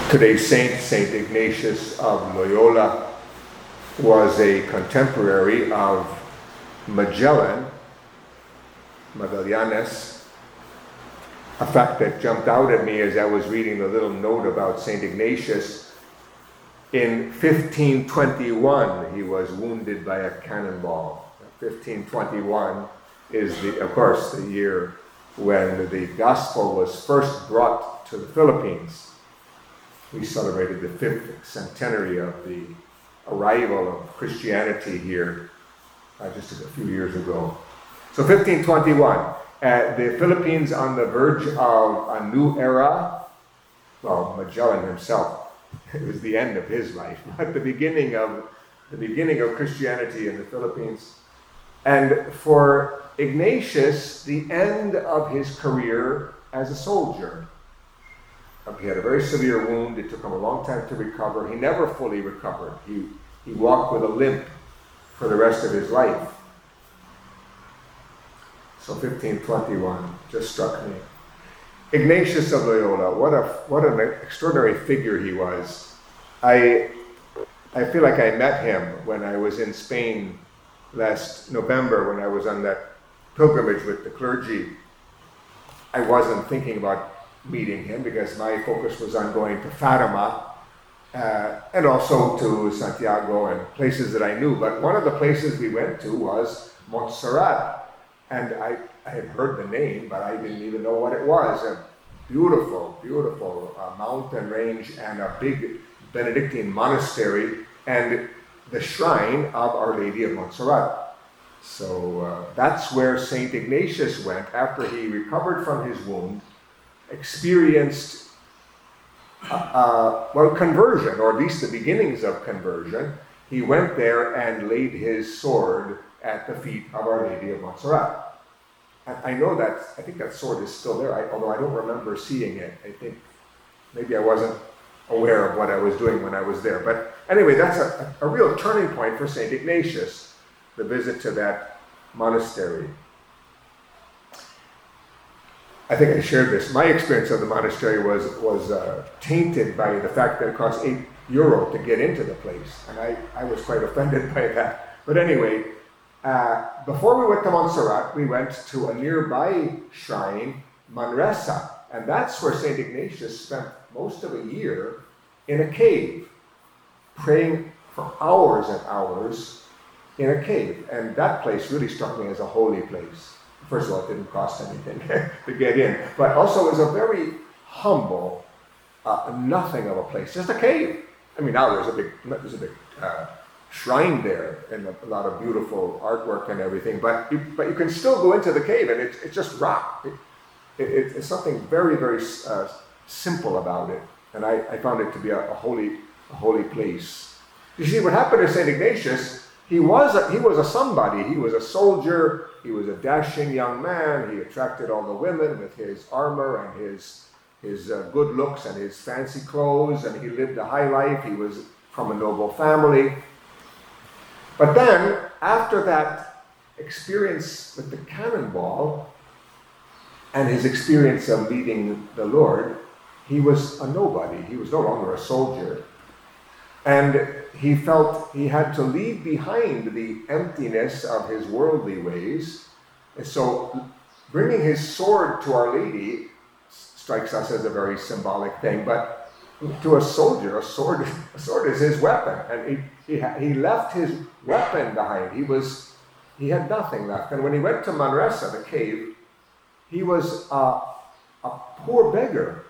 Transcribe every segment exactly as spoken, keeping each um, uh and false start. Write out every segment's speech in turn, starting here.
Today's saint, Saint Ignatius of Loyola, was a contemporary of Magellan, Magallanes. A fact that jumped out at me as I was reading the little note about Saint Ignatius, in fifteen twenty-one he was wounded by a cannonball. fifteen twenty-one is, the, of course, the year when the gospel was first brought to the Philippines. We celebrated the fifth centenary of the arrival of Christianity here uh, just a few years ago. So fifteen twenty-one, uh, the Philippines on the verge of a new era. Well, Magellan himself, it was the end of his life, but the beginning of the beginning of Christianity in the Philippines. And for Ignatius, the end of his career as a soldier. He had a very severe wound. It took him a long time to recover. He never fully recovered. He, he walked with a limp for the rest of his life. So fifteen twenty-one just struck me. Ignatius of Loyola, what a what an extraordinary figure he was. I I feel like I met him when I was in Spain last November when I was on that pilgrimage with the clergy. I wasn't thinking about meeting him because my focus was on going to Fatima uh, and also to Santiago and places that I knew. But one of the places we went to was Montserrat. And I, I had heard the name, but I didn't even know what it was. A beautiful, beautiful uh, mountain range and a big Benedictine monastery and the shrine of Our Lady of Montserrat. So uh, that's where Saint Ignatius went after he recovered from his wound, experienced, uh, uh, well, conversion, or at least the beginnings of conversion. He went there and laid his sword at the feet of Our Lady of Montserrat. And I know that, I think that sword is still there, I, although I don't remember seeing it. I think maybe I wasn't aware of what I was doing when I was there. But anyway, that's a, a real turning point for Saint Ignatius, the visit to that monastery. I think I shared this. My experience of the monastery was was uh, tainted by the fact that it cost eight euro to get into the place, and I, I was quite offended by that. But anyway, uh, before we went to Montserrat, we went to a nearby shrine, Manresa, and that's where Saint Ignatius spent most of a year in a cave, praying for hours and hours in a cave. And that place really struck me as a holy place. First of all, it didn't cost anything to get in, but also it was a very humble, uh, nothing of a place, just a cave. I mean, now there's a big, there's a big uh, shrine there and a, a lot of beautiful artwork and everything, but you, but you can still go into the cave and it's it's just rock. It, it, it's something very, very uh, simple about it, and I, I found it to be a, a holy, a holy place. You see, what happened to Saint Ignatius? He was a, he was a somebody. He was a soldier. He was a dashing young man. He attracted all the women with his armor and his his uh, good looks and his fancy clothes, and he lived a high life. He was from a noble family. But then, after that experience with the cannonball and his experience of meeting the Lord, he was a nobody. He was no longer a soldier. And he felt he had to leave behind the emptiness of his worldly ways. And so bringing his sword to Our Lady strikes us as a very symbolic thing, but to a soldier, a sword, a sword is his weapon. And he, he, he left his weapon behind. He was, he had nothing left. And when he went to Manresa, the cave, he was a, a poor beggar.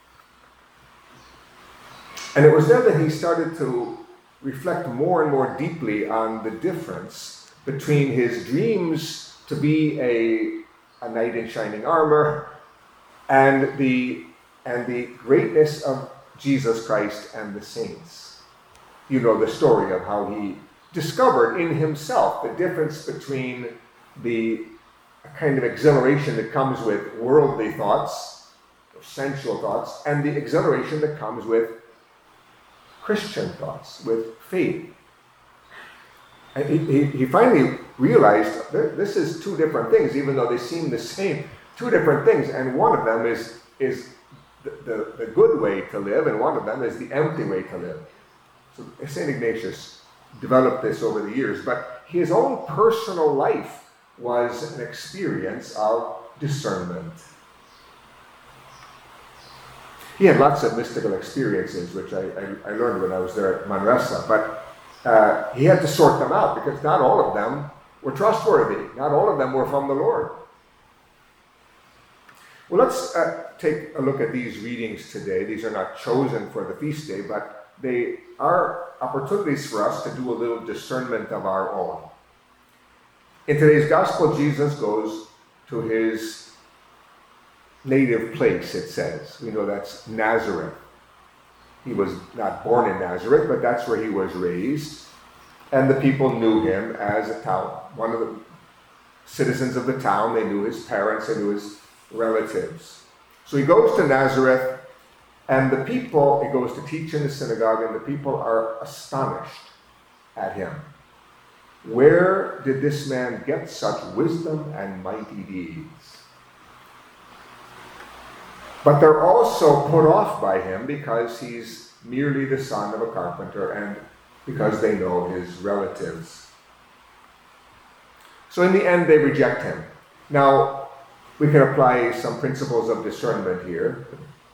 And it was there that he started to reflect more and more deeply on the difference between his dreams to be a, a knight in shining armor and the, and the greatness of Jesus Christ and the saints. You know the story of how he discovered in himself the difference between the kind of exhilaration that comes with worldly thoughts, or sensual thoughts, and the exhilaration that comes with Christian thoughts, with faith. And he, he, he finally realized that this is two different things, even though they seem the same, two different things, and one of them is, is the, the, the good way to live, and one of them is the empty way to live. So Saint Ignatius developed this over the years, but his own personal life was an experience of discernment. He had lots of mystical experiences, which I, I, I learned when I was there at Manresa, but uh, he had to sort them out because not all of them were trustworthy. Not all of them were from the Lord. Well, let's uh, take a look at these readings today. These are not chosen for the feast day, but they are opportunities for us to do a little discernment of our own. In today's gospel, Jesus goes to his native place, it says. We know that's Nazareth. He was not born in Nazareth, but that's where he was raised. And the people knew him as a town, one of the citizens of the town. They knew his parents, they knew his relatives. So he goes to Nazareth, and the people, he goes to teach in the synagogue, and the people are astonished at him. Where did this man get such wisdom and mighty deeds? But they're also put off by him because he's merely the son of a carpenter and because they know his relatives. So in the end, they reject him. Now, we can apply some principles of discernment here.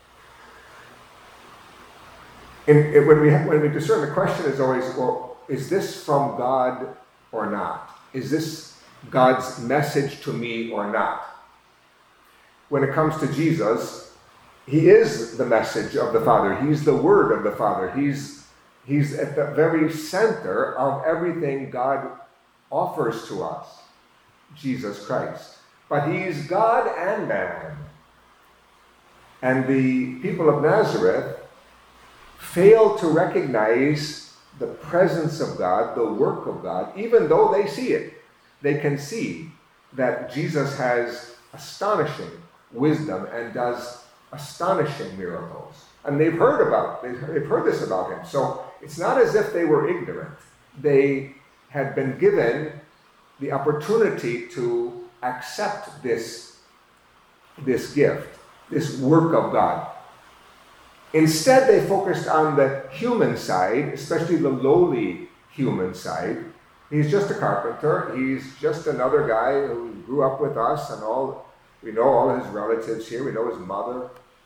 In, in, when, we, when we discern, the question is always, well, is this from God or not? Is this God's message to me or not? When it comes to Jesus, he is the message of the Father. He's the Word of the Father. He's, he's at the very center of everything God offers to us, Jesus Christ. But he's God and man. And the people of Nazareth fail to recognize the presence of God, the work of God, even though they see it. They can see that Jesus has astonishing wisdom and does astonishing miracles. And they've heard about, they've heard this about him. So it's not as if they were ignorant. They had been given the opportunity to accept this, this gift, this work of God. Instead, they focused on the human side, especially the lowly human side. He's just a carpenter. He's just another guy who grew up with us, and all we know all his relatives here. We know his mother.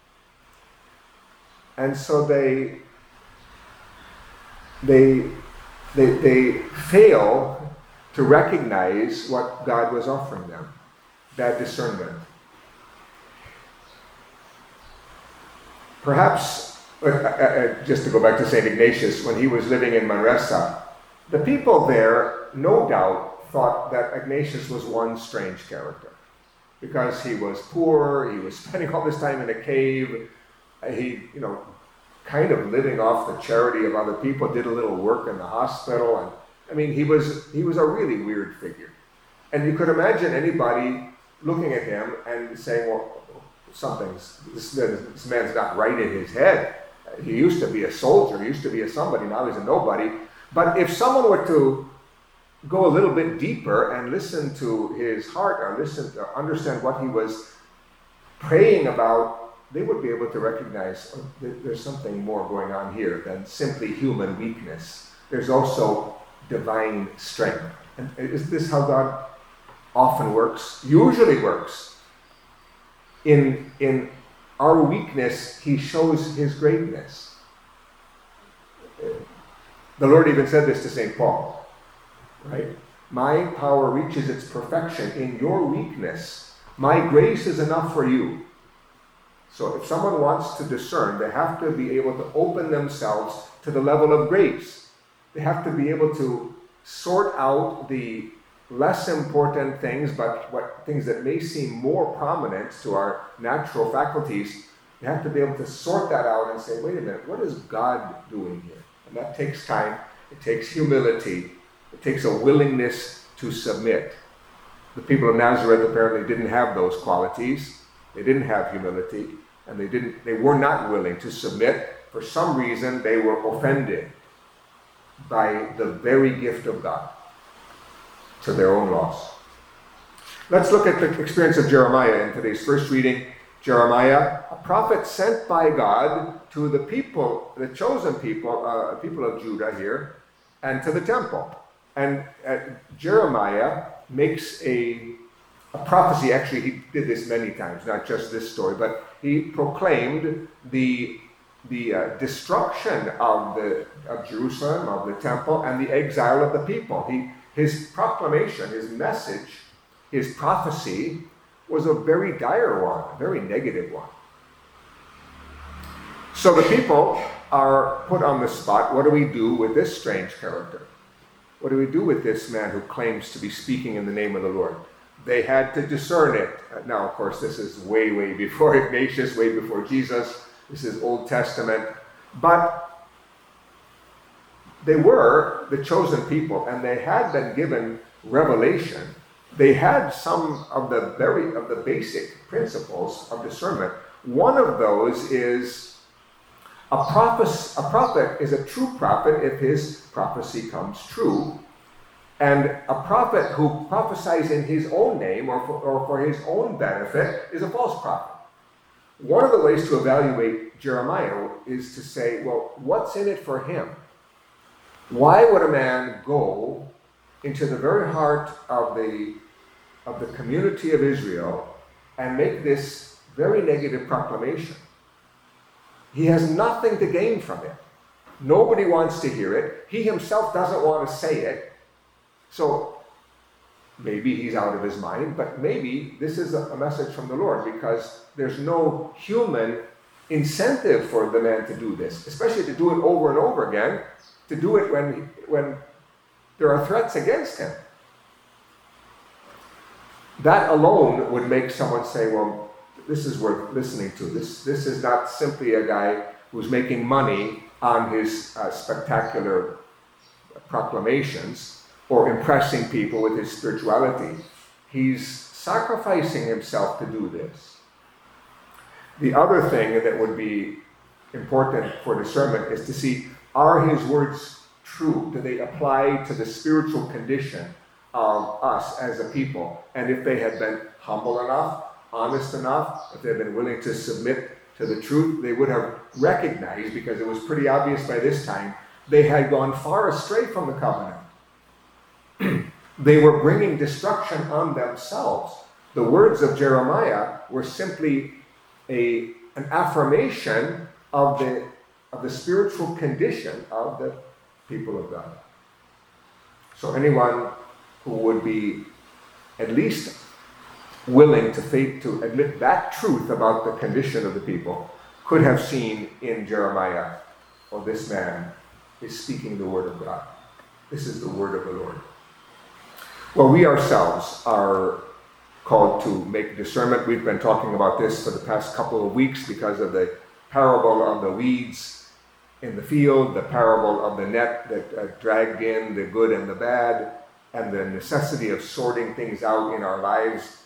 And so they, they, they, they fail to recognize what God was offering them, that discernment. Perhaps, uh, uh, just to go back to Saint Ignatius, when he was living in Manresa, the people there, no doubt, thought that Ignatius was one strange character. Because he was poor, he was spending all this time in a cave, he, you know, kind of living off the charity of other people, did a little work in the hospital, and I mean, he was he was a really weird figure. And you could imagine anybody looking at him and saying, well, something's, this, this man's not right in his head. He used to be a soldier, he used to be a somebody, now he's a nobody. But if someone were to go a little bit deeper and listen to his heart, or listen to understand what he was praying about, they would be able to recognize, oh, there's something more going on here than simply human weakness. There's also divine strength. And is this how God often works? Usually works. In, in our weakness, he shows his greatness. The Lord even said this to Saint Paul, right? My power reaches its perfection in your weakness. My grace is enough for you. So if someone wants to discern, they have to be able to open themselves to the level of grace. They have to be able to sort out the less important things, but what things that may seem more prominent to our natural faculties. They have to be able to sort that out and say, wait a minute, what is God doing here? And that takes time. It takes humility. It takes a willingness to submit. The people of Nazareth apparently didn't have those qualities. They didn't have humility, and they didn't. They were not willing to submit. For some reason, they were offended by the very gift of God to their own loss. Let's look at the experience of Jeremiah in today's first reading. Jeremiah, a prophet sent by God to the people, the chosen people, uh, people of Judah here, and to the temple. And uh, Jeremiah makes a, a prophecy. Actually, he did this many times, not just this story, but he proclaimed the, the uh, destruction of, the, of Jerusalem, of the temple, and the exile of the people. He, his proclamation, his message, his prophecy was a very dire one, a very negative one. So the people are put on the spot. What do we do with this strange character? What do we do with this man who claims to be speaking in the name of the Lord? They had to discern it. Now, of course, this is way, way before Ignatius, way before Jesus. This is Old Testament. But they were the chosen people, and they had been given revelation. They had some of the very of the basic principles of discernment. One of those is a prophet. A prophet is a true prophet if his prophecy comes true, and a prophet who prophesies in his own name or for, or for his own benefit is a false prophet. One of the ways to evaluate Jeremiah is to say, well, what's in it for him? Why would a man go into the very heart of the of the community of Israel and make this very negative proclamation? He has nothing to gain from it. Nobody wants to hear it. He himself doesn't want to say it. So maybe he's out of his mind, but maybe this is a message from the Lord, because there's no human incentive for the man to do this, especially to do it over and over again, to do it when, when there are threats against him. That alone would make someone say, well, this is worth listening to. This, this is not simply a guy who's making money on his uh, spectacular proclamations or impressing people with his spirituality. He's sacrificing himself to do this. The other thing that would be important for discernment is to see, are his words true? Do they apply to the spiritual condition of us as a people? And if they had been humble enough, honest enough, if they had been willing to submit to the truth, they would have recognized, because it was pretty obvious by this time, they had gone far astray from the covenant. They were bringing destruction on themselves. The words of Jeremiah were simply a, an affirmation of the, of the spiritual condition of the people of God. So anyone who would be at least willing to faith to admit that truth about the condition of the people could have seen in Jeremiah, or this man is speaking the word of God. This is the word of the Lord. Well, we ourselves are called to make discernment. We've been talking about this for the past couple of weeks because of the parable of the weeds in the field, the parable of the net that uh, dragged in the good and the bad, and the necessity of sorting things out in our lives.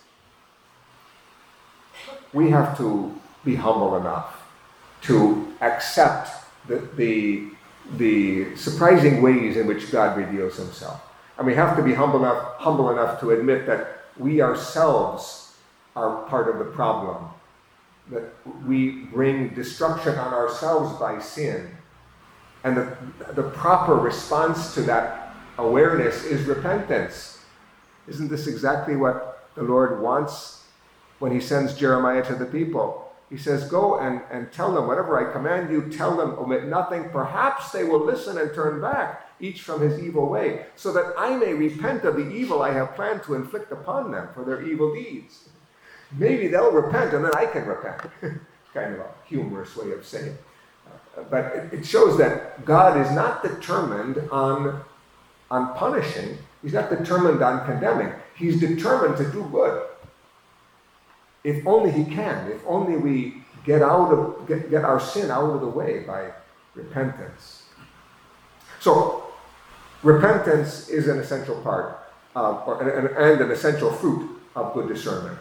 We have to be humble enough to accept the, the, the surprising ways in which God reveals himself. And we have to be humble enough, humble enough to admit that we ourselves are part of the problem, that we bring destruction on ourselves by sin. And the, the proper response to that awareness is repentance. Isn't this exactly what the Lord wants when he sends Jeremiah to the people? He says, go and, and tell them, whatever I command you, tell them, omit nothing. Perhaps they will listen and turn back, each from his evil way, so that I may repent of the evil I have planned to inflict upon them for their evil deeds. Maybe they'll repent and then I can repent. Kind of a humorous way of saying it. Uh, but it, it shows that God is not determined on, on punishing. He's not determined on condemning. He's determined to do good. If only he can, if only we get out of get, get our sin out of the way by repentance. So, repentance is an essential part of, or, and, and an essential fruit of good discernment.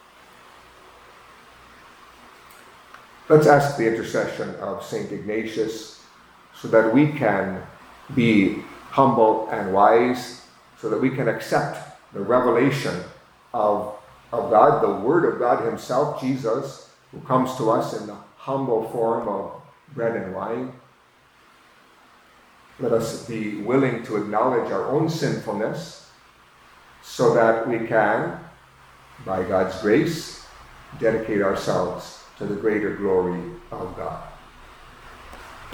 Let's ask the intercession of Saint Ignatius so that we can be humble and wise, so that we can accept the revelation of of God, the Word of God himself, Jesus, who comes to us in the humble form of bread and wine. Let us be willing to acknowledge our own sinfulness so that we can, by God's grace, dedicate ourselves to the greater glory of God.